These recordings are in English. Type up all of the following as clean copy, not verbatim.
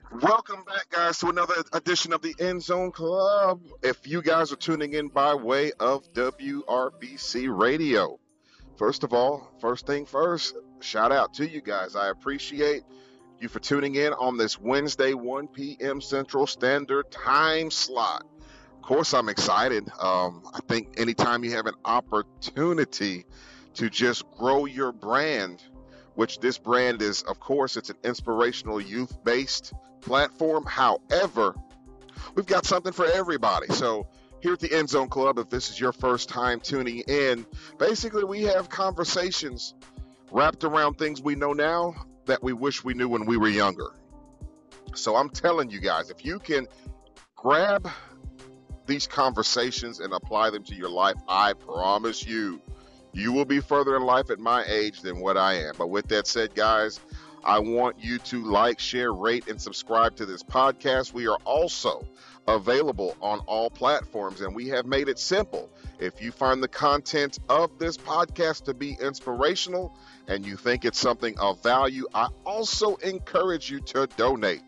Welcome back, guys, to another edition of the End Zone Club. If you guys are tuning in by way of WRBC Radio, first of all, first thing first, shout out to you guys. I appreciate you for tuning in on this Wednesday, 1 p.m. Central Standard Time slot. Of course, I'm excited. I think anytime you have an opportunity to just grow your brand, which this brand is, of course, it's an inspirational youth-based platform. However, we've got something for everybody. So here at the End Zone Club, if this is your first time tuning in, basically we have conversations wrapped around things we know now that we wish we knew when we were younger. So I'm telling you guys, if you can grab these conversations and apply them to your life, I promise you, you will be further in life at my age than what I am. But with that said, guys, I want you to like, share, rate, and subscribe to this podcast. We are also available on all platforms, and we have made it simple. If you find the content of this podcast to be inspirational and you think it's something of value, I also encourage you to donate.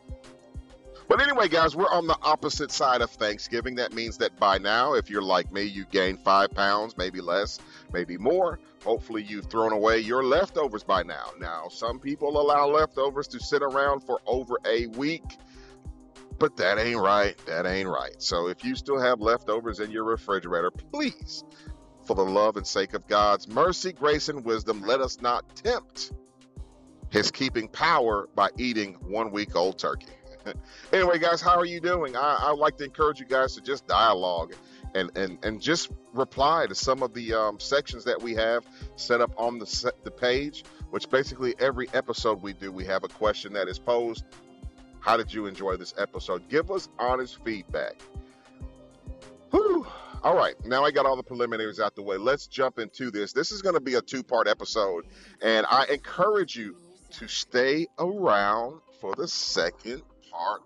But anyway, guys, we're on the opposite side of Thanksgiving. That means that by now, if you're like me, you gained 5 pounds, maybe less, maybe more. Hopefully, you've thrown away your leftovers by now. Now, some people allow leftovers to sit around for over a week, but that ain't right. That ain't right. So if you still have leftovers in your refrigerator, please, for the love and sake of God's mercy, grace, and wisdom, let us not tempt his keeping power by eating 1 week old turkey. Anyway, guys, how are you doing? I'd like to encourage you guys to just dialogue and just reply to some of the sections that we have set up on the page, which basically every episode we do, we have a question that is posed. How did you enjoy this episode? Give us honest feedback. Whew. All right, now I got all the preliminaries out the way. Let's jump into this. This is going to be a two-part episode, and I encourage you to stay around for the second part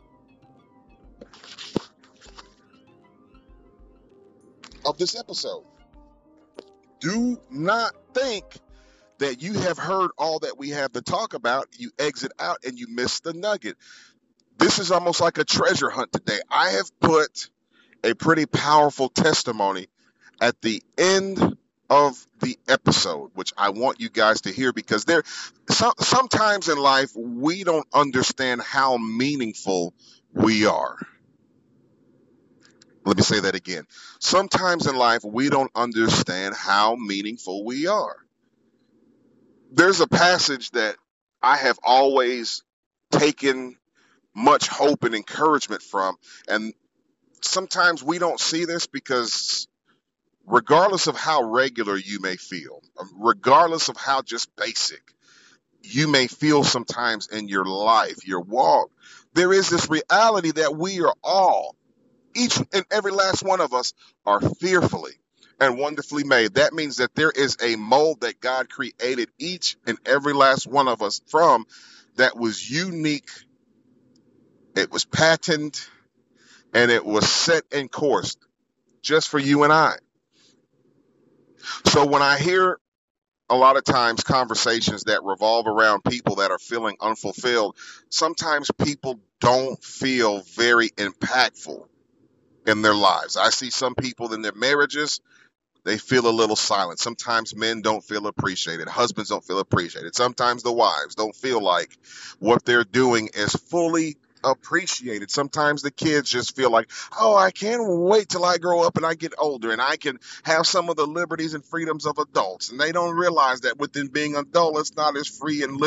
of this episode. Do not think that you have heard all that we have to talk about. You exit out and you miss the nugget. This is almost like a treasure hunt today. I have put a pretty powerful testimony at the end of the episode, which I want you guys to hear, because sometimes in life we don't understand how meaningful we are. Let me say that again. Sometimes in life we don't understand how meaningful we are. There's a passage that I have always taken much hope and encouragement from, and sometimes we don't see this because regardless of how regular you may feel, regardless of how just basic you may feel sometimes in your life, your walk, there is this reality that we are all, each and every last one of us, are fearfully and wonderfully made. That means that there is a mold that God created each and every last one of us from that was unique. It was patented and it was set and coursed just for you and I. So when I hear a lot of times conversations that revolve around people that are feeling unfulfilled, sometimes people don't feel very impactful in their lives. I see some people in their marriages, they feel a little silent. Sometimes men don't feel appreciated. Husbands don't feel appreciated. Sometimes the wives don't feel like what they're doing is fully appreciated. Sometimes the kids just feel like, oh, I can't wait till I grow up and I get older and I can have some of the liberties and freedoms of adults. And they don't realize that within being adult, it's not as free and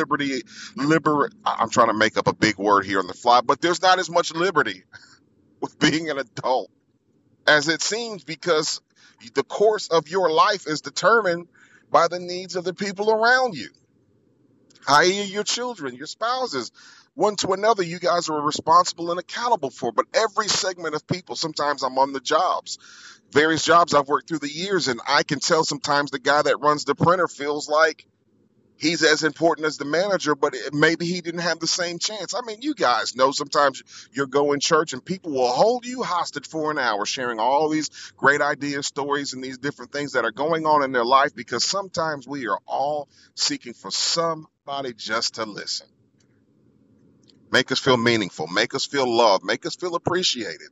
I'm trying to make up a big word here on the fly, but there's not as much liberty with being an adult as it seems, because the course of your life is determined by the needs of the people around you, i.e. your children, your spouses. One to another, you guys are responsible and accountable for. But every segment of people, sometimes I'm on the jobs, various jobs I've worked through the years, and I can tell sometimes the guy that runs the printer feels like he's as important as the manager, but maybe he didn't have the same chance. I mean, you guys know sometimes you'll go in church and people will hold you hostage for an hour, sharing all these great ideas, stories, and these different things that are going on in their life, because sometimes we are all seeking for somebody just to listen. make us feel meaningful, make us feel loved, make us feel appreciated.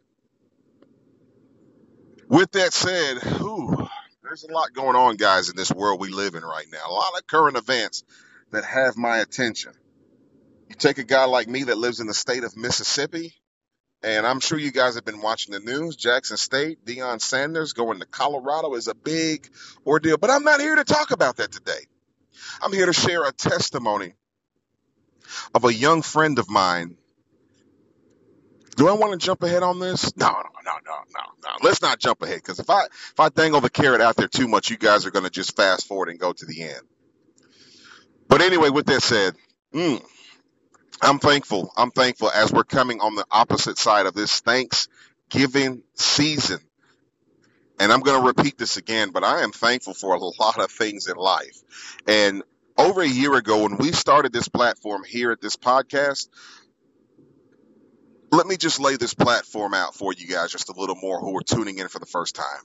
With that said, there's a lot going on, guys, in this world we live in right now. A lot of current events that have my attention. You take a guy like me that lives in the state of Mississippi, and I'm sure you guys have been watching the news. Jackson State, Deion Sanders going to Colorado is a big ordeal. But I'm not here to talk about that today. I'm here to share a testimony of a young friend of mine. Do I want to jump ahead on this? No. Let's not jump ahead, because if I dangle the carrot out there too much, you guys are going to just fast forward and go to the end. But anyway, with that said, I'm thankful. I'm thankful as we're coming on the opposite side of this Thanksgiving season. And I'm going to repeat this again, but I am thankful for a lot of things in life. And over a year ago, when we started this platform here at this podcast, let me just lay this platform out for you guys just a little more who are tuning in for the first time.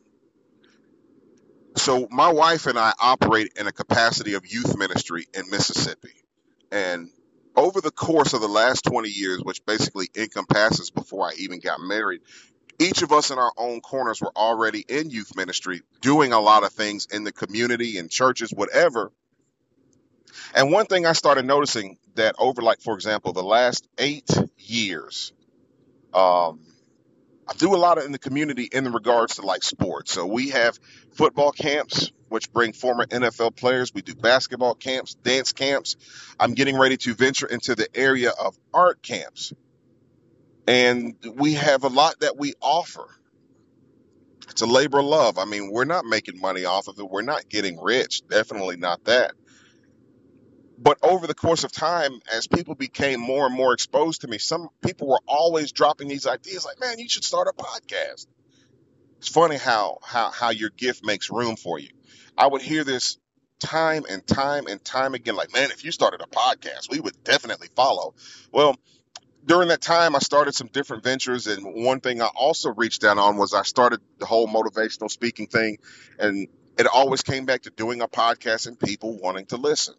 So my wife and I operate in a capacity of youth ministry in Mississippi. And over the course of the last 20 years, which basically encompasses before I even got married, each of us in our own corners were already in youth ministry, doing a lot of things in the community, in churches, whatever. And one thing I started noticing that over, like, for example, the last 8 years, I do a lot in the community in regards to like sports. So we have football camps, which bring former NFL players. We do basketball camps, dance camps. I'm getting ready to venture into the area of art camps. And we have a lot that we offer. It's a labor of love. I mean, we're not making money off of it. We're not getting rich. Definitely not that. But over the course of time, as people became more and more exposed to me, some people were always dropping these ideas like, man, you should start a podcast. It's funny how your gift makes room for you. I would hear this time and time again, like, man, if you started a podcast, we would definitely follow. Well, during that time, I started some different ventures. And one thing I also reached out on was I started the whole motivational speaking thing. And it always came back to doing a podcast and people wanting to listen.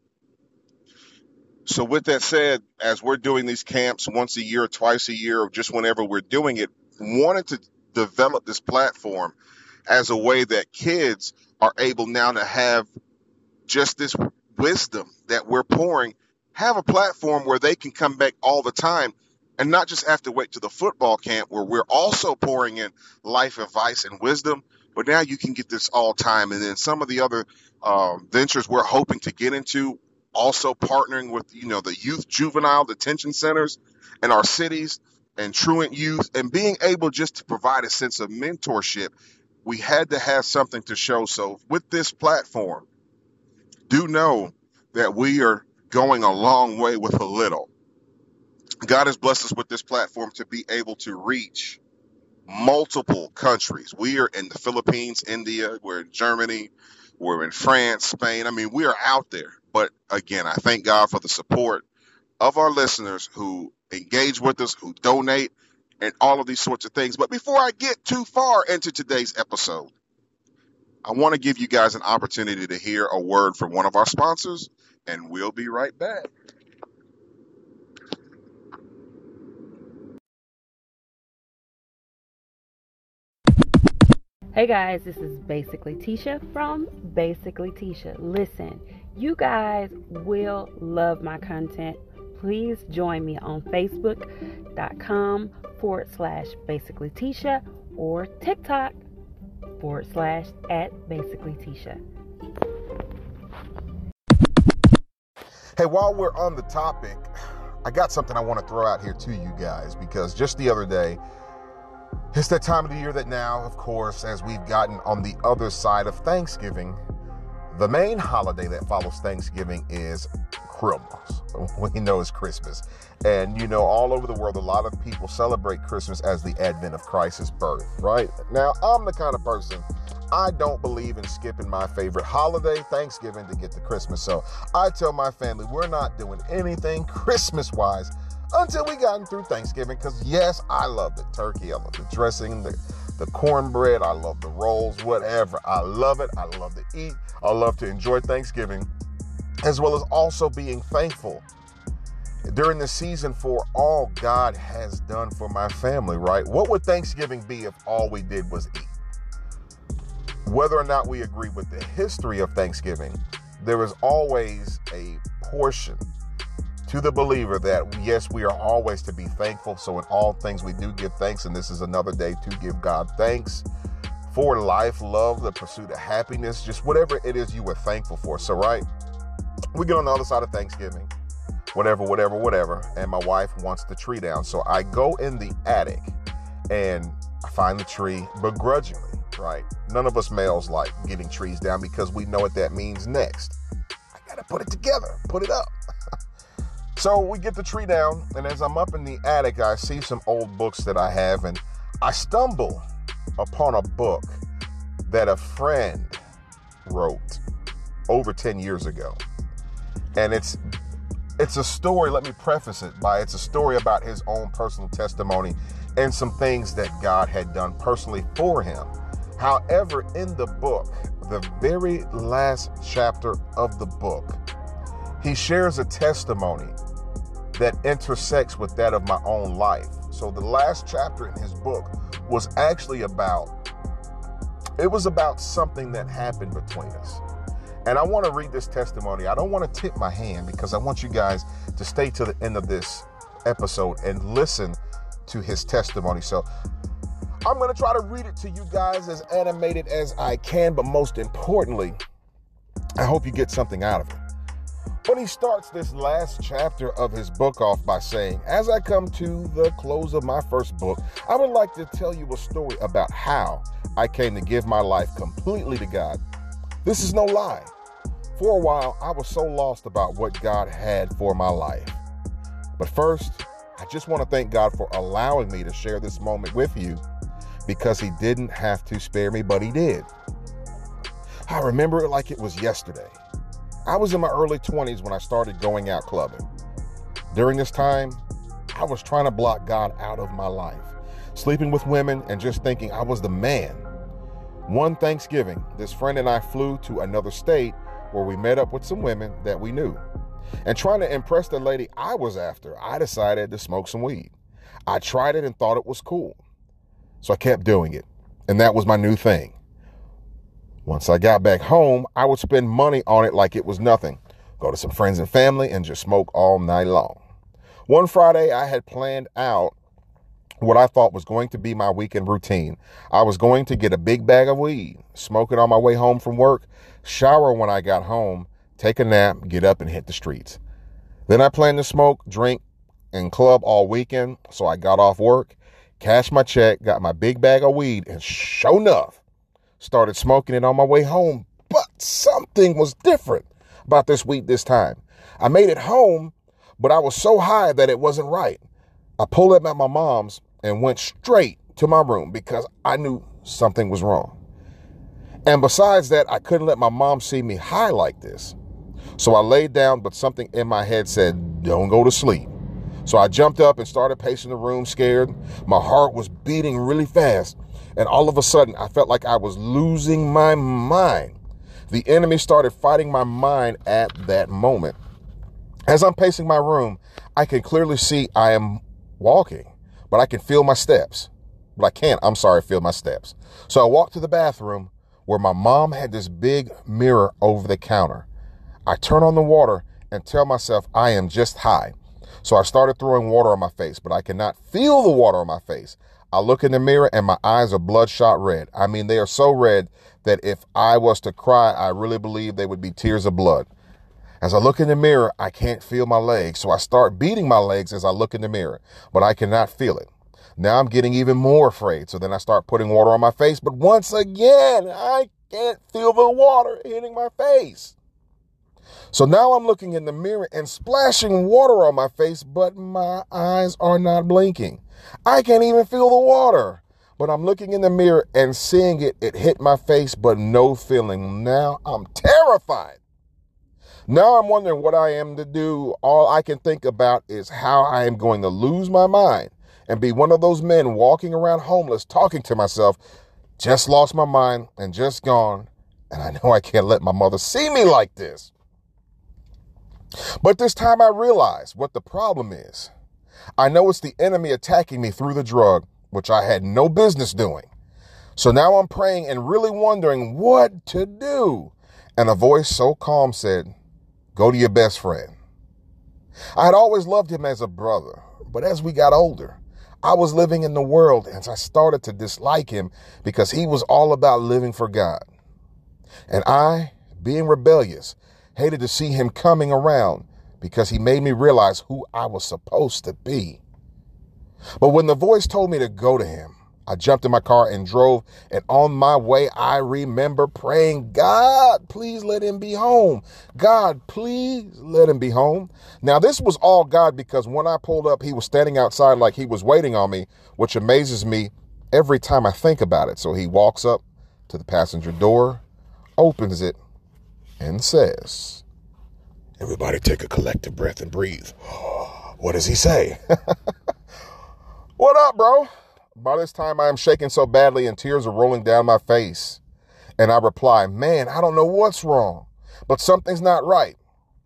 So with that said, as we're doing these camps once a year, twice a year, or just whenever we're doing it, wanted to develop this platform as a way that kids are able now to have just this wisdom that we're pouring, have a platform where they can come back all the time and not just have to wait to the football camp where we're also pouring in life advice and wisdom, but now you can get this all time. And then some of the other ventures we're hoping to get into, also partnering with, the youth juvenile detention centers in our cities and truant youth, and being able just to provide a sense of mentorship. We had to have something to show. So with this platform, do know that we are going a long way with a little. God has blessed us with this platform to be able to reach multiple countries. We are in the Philippines, India, we're in Germany, we're in France, Spain. I mean, we are out there. But again, I thank God for the support of our listeners who engage with us, who donate, and all of these sorts of things. But before I get too far into today's episode, I want to give you guys an opportunity to hear a word from one of our sponsors, and we'll be right back. Hey guys, this is Basically Tisha from Basically Tisha. Listen, you guys will love my content. Please join me on Facebook.com/Basically Tisha or TikTok /@Basically Tisha. Hey, while we're on the topic, I got something I want to throw out here to you guys, because just the other day, it's that time of the year that now, of course, as we've gotten on the other side of Thanksgiving, the main holiday that follows Thanksgiving is Christmas. We know it's Christmas. And, all over the world, a lot of people celebrate Christmas as the advent of Christ's birth, right? Now, I'm the kind of person, I don't believe in skipping my favorite holiday, Thanksgiving, to get to Christmas. So I tell my family we're not doing anything Christmas-wise until we gotten through Thanksgiving, because yes, I love the turkey, I love the dressing, the cornbread, I love the rolls, whatever. I love it. I love to eat. I love to enjoy Thanksgiving, as well as also being thankful. during the season for all God has done for my family, right? What would Thanksgiving be if all we did was eat? Whether or not we agree with the history of Thanksgiving, there is always a portion to the believer that, yes, we are always to be thankful. So in all things, we do give thanks. And this is another day to give God thanks for life, love, the pursuit of happiness, just whatever it is you were thankful for. So, right, we get on the other side of Thanksgiving, whatever. And my wife wants the tree down. So I go in the attic and I find the tree begrudgingly, right? None of us males like getting trees down because we know what that means next. I got to put it together, put it up. So we get the tree down, and as I'm up in the attic, I see some old books that I have, and I stumble upon a book that a friend wrote over 10 years ago. And it's a story, let me preface it by, it's a story about his own personal testimony and some things that God had done personally for him. However, in the book, the very last chapter of the book, he shares a testimony that intersects with that of my own life. So the last chapter in his book was actually about something that happened between us. And I want to read this testimony. I don't want to tip my hand because I want you guys to stay to the end of this episode and listen to his testimony. So I'm going to try to read it to you guys as animated as I can, but most importantly, I hope you get something out of it. But he starts this last chapter of his book off by saying, as I come to the close of my first book, I would like to tell you a story about how I came to give my life completely to God. This is no lie. For a while, I was so lost about what God had for my life. But first, I just want to thank God for allowing me to share this moment with you because he didn't have to spare me, but he did. I remember it like it was yesterday. I was in my early 20s when I started going out clubbing. During this time, I was trying to block God out of my life, sleeping with women and just thinking I was the man. One Thanksgiving, this friend and I flew to another state where we met up with some women that we knew. And trying to impress the lady I was after, I decided to smoke some weed. I tried it and thought it was cool. So I kept doing it. And that was my new thing. Once I got back home, I would spend money on it like it was nothing. Go to some friends and family and just smoke all night long. One Friday, I had planned out what I thought was going to be my weekend routine. I was going to get a big bag of weed, smoke it on my way home from work, shower when I got home, take a nap, get up and hit the streets. Then I planned to smoke, drink, and club all weekend. So I got off work, cashed my check, got my big bag of weed, and sure enough, started smoking it on my way home. But something was different about this weed this time. I made it home, but I was so high that it wasn't right. I pulled up at my mom's and went straight to my room because I knew something was wrong. And besides that, I couldn't let my mom see me high like this. So I laid down, but something in my head said, don't go to sleep. So I jumped up and started pacing the room scared. My heart was beating really fast. And all of a sudden, I felt like I was losing my mind. The enemy started fighting my mind at that moment. As I'm pacing my room, I can clearly see I am walking, but I can feel my steps. But I can't, feel my steps. So I walked to the bathroom where my mom had this big mirror over the counter. I turn on the water and tell myself I am just high. So I started throwing water on my face, but I cannot feel the water on my face. I look in the mirror and my eyes are bloodshot red. I mean, they are so red that if I was to cry, I really believe they would be tears of blood. As I look in the mirror, I can't feel my legs. So I start beating my legs as I look in the mirror, but I cannot feel it. Now I'm getting even more afraid. So then I start putting water on my face, but once again, I can't feel the water hitting my face. So now I'm looking in the mirror and splashing water on my face, but my eyes are not blinking. I can't even feel the water, but I'm looking in the mirror and seeing it hit my face, but no feeling. Now I'm terrified. Now I'm wondering what I am to do. All I can think about is how I am going to lose my mind and be one of those men walking around homeless, talking to myself, just lost my mind and just gone. And I know I can't let my mother see me like this. But this time I realized what the problem is. I know it's the enemy attacking me through the drug, which I had no business doing. So now I'm praying and really wondering what to do. And a voice so calm said, go to your best friend. I had always loved him as a brother, but as we got older, I was living in the world and I started to dislike him because he was all about living for God. And I, being rebellious, hated to see him coming around because he made me realize who I was supposed to be. But when the voice told me to go to him, I jumped in my car and drove, and on my way, I remember praying, God, please let him be home. God, please let him be home. Now, this was all God because when I pulled up, he was standing outside like he was waiting on me, which amazes me every time I think about it. So he walks up to the passenger door, opens it, and says, everybody take a collective breath and breathe. What does he say? What up, bro? By this time, I am shaking so badly and tears are rolling down my face. And I reply, man, I don't know what's wrong, but something's not right.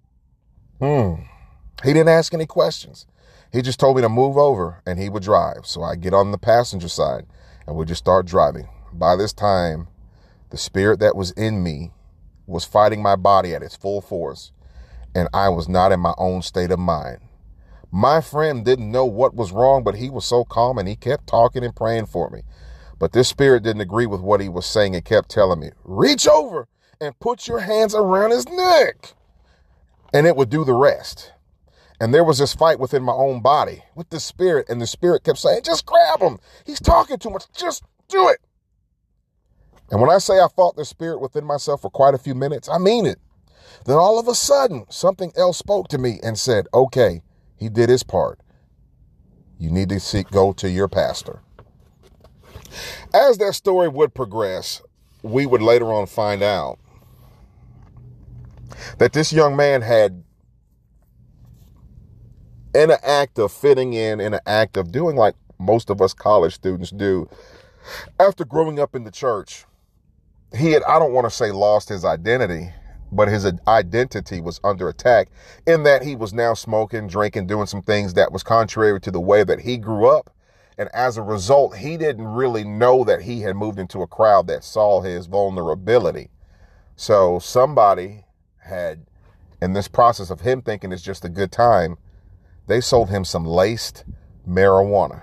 He didn't ask any questions. He just told me to move over and he would drive. So I get on the passenger side and we just start driving. By this time, the spirit that was in me was fighting my body at its full force, and I was not in my own state of mind. My friend didn't know what was wrong, but he was so calm and he kept talking and praying for me. But this spirit didn't agree with what he was saying and kept telling me, reach over and put your hands around his neck. And it would do the rest. And there was this fight within my own body with the spirit, and the spirit kept saying, just grab him. He's talking too much. Just do it. And when I say I fought the spirit within myself for quite a few minutes, I mean it. Then all of a sudden, something else spoke to me and said, okay, he did his part. You need to go to your pastor. As that story would progress, we would later on find out that this young man had, in an act of fitting in an act of doing like most of us college students do, after growing up in the church, he had, I don't want to say lost his identity, but his identity was under attack in that he was now smoking, drinking, doing some things that was contrary to the way that he grew up. And as a result, he didn't really know that he had moved into a crowd that saw his vulnerability. So somebody had, in this process of him thinking it's just a good time, they sold him some laced marijuana.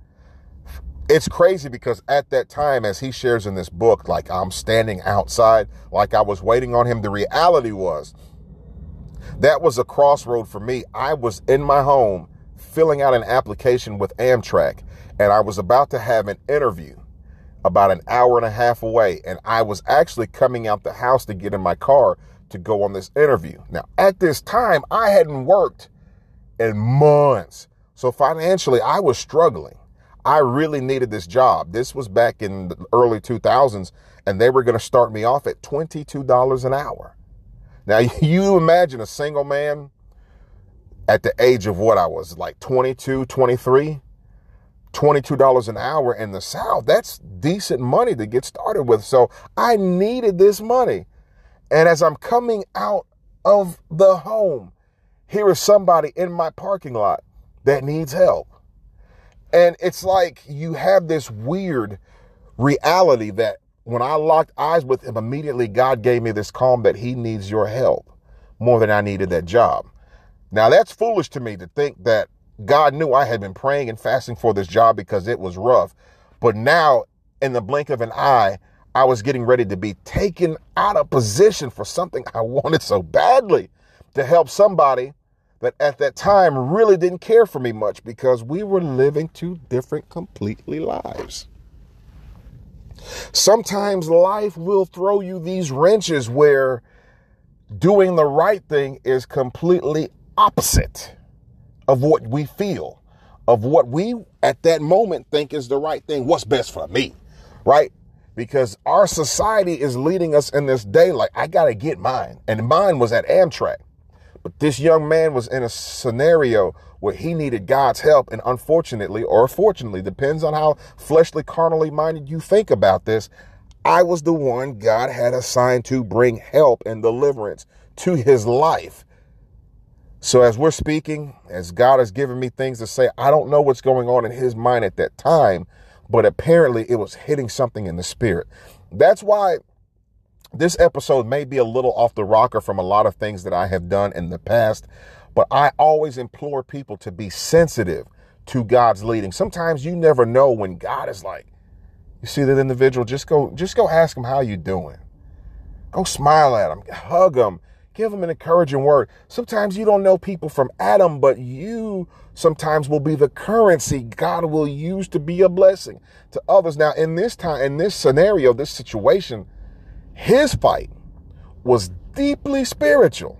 It's crazy because at that time, as he shares in this book, like I'm standing outside, like I was waiting on him. The reality was that was a crossroad for me. I was in my home filling out an application with Amtrak, and I was about to have an interview about an hour and a half away. And I was actually coming out the house to get in my car to go on this interview. Now, at this time, I hadn't worked in months. So financially, I was struggling. I really needed this job. This was back in the early 2000s, and they were going to start me off at $22 an hour. Now, you imagine a single man at the age of what I was, like 22, 23, $22 an hour in the South. That's decent money to get started with. So I needed this money. And as I'm coming out of the home, here is somebody in my parking lot that needs help. And it's like you have this weird reality that when I locked eyes with him, immediately God gave me this calm that he needs your help more than I needed that job. Now, that's foolish to me to think that God knew I had been praying and fasting for this job because it was rough. But now, in the blink of an eye, I was getting ready to be taken out of position for something I wanted so badly, to help somebody that at that time really didn't care for me much because we were living two different completely lives. Sometimes life will throw you these wrenches where doing the right thing is completely opposite of what we feel, of what we at that moment think is the right thing, what's best for me, right? Because our society is leading us in this day like, I got to get mine. And mine was at Amtrak. But this young man was in a scenario where he needed God's help. And unfortunately, or fortunately, depends on how fleshly, carnally minded you think about this, I was the one God had assigned to bring help and deliverance to his life. So as we're speaking, as God has given me things to say, I don't know what's going on in his mind at that time, but apparently it was hitting something in the spirit. That's why this episode may be a little off the rocker from a lot of things that I have done in the past, but I always implore people to be sensitive to God's leading. Sometimes you never know when God is like, you see that individual, just go ask him how you doing. Go smile at him, hug him, give him an encouraging word. Sometimes you don't know people from Adam, but you sometimes will be the currency God will use to be a blessing to others. Now, in this scenario, this situation, his fight was deeply spiritual.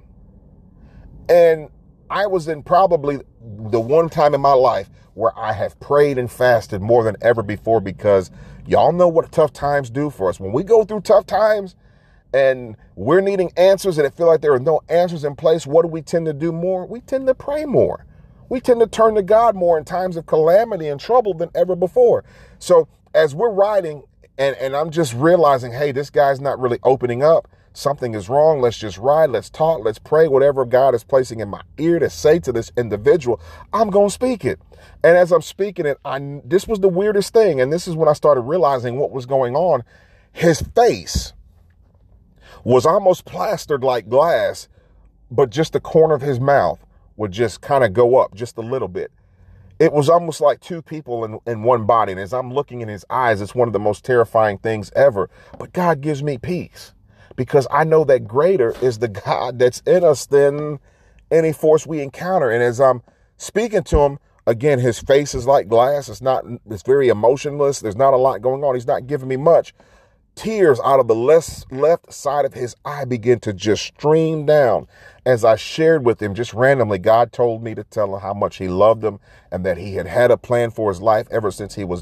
And I was in probably the one time in my life where I have prayed and fasted more than ever before, because y'all know what tough times do for us. When we go through tough times and we're needing answers and it feels like there are no answers in place, what do we tend to do more? We tend to pray more. We tend to turn to God more in times of calamity and trouble than ever before. So as we're riding and I'm just realizing, hey, this guy's not really opening up. Something is wrong. Let's just ride. Let's talk. Let's pray. Whatever God is placing in my ear to say to this individual, I'm going to speak it. And as I'm speaking it, this was the weirdest thing. And this is when I started realizing what was going on. His face was almost plastered like glass, but just the corner of his mouth would just kind of go up just a little bit. It was almost like two people in one body. And as I'm looking in his eyes, it's one of the most terrifying things ever. But God gives me peace, because I know that greater is the God that's in us than any force we encounter. And as I'm speaking to him, again, his face is like glass. It's very emotionless. There's not a lot going on. He's not giving me much. Tears out of the left side of his eye begin to just stream down. As I shared with him just randomly, God told me to tell him how much he loved him and that he had a plan for his life ever since he was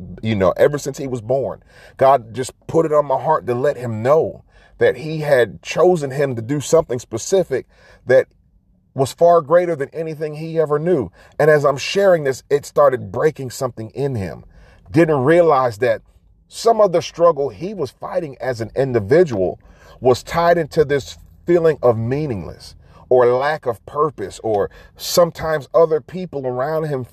born. God just put it on my heart to let him know that he had chosen him to do something specific that was far greater than anything he ever knew. And as I'm sharing this, it started breaking something in him. Didn't realize that some of the struggle he was fighting as an individual was tied into this feeling of meaningless or lack of purpose, or sometimes other people around him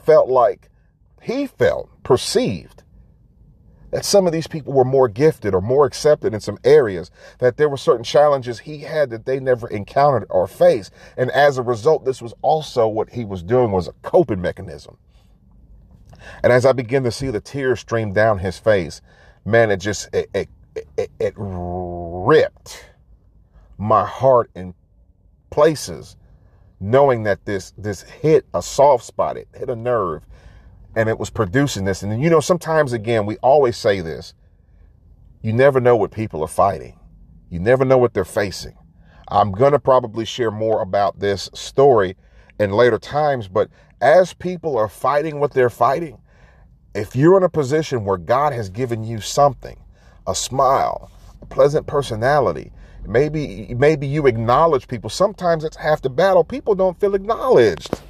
perceived that some of these people were more gifted or more accepted in some areas, that there were certain challenges he had that they never encountered or faced. And as a result, this was also what he was doing, was a coping mechanism. And as I began to see the tears stream down his face, man, it ripped my heart in places, knowing that this hit a soft spot, it hit a nerve, and it was producing this. And sometimes, again, we always say this, you never know what people are fighting. You never know what they're facing. I'm going to probably share more about this story in later times, but as people are fighting what they're fighting, if you're in a position where God has given you something, a smile, a pleasant personality, maybe you acknowledge people. Sometimes it's half the battle. People don't feel acknowledged.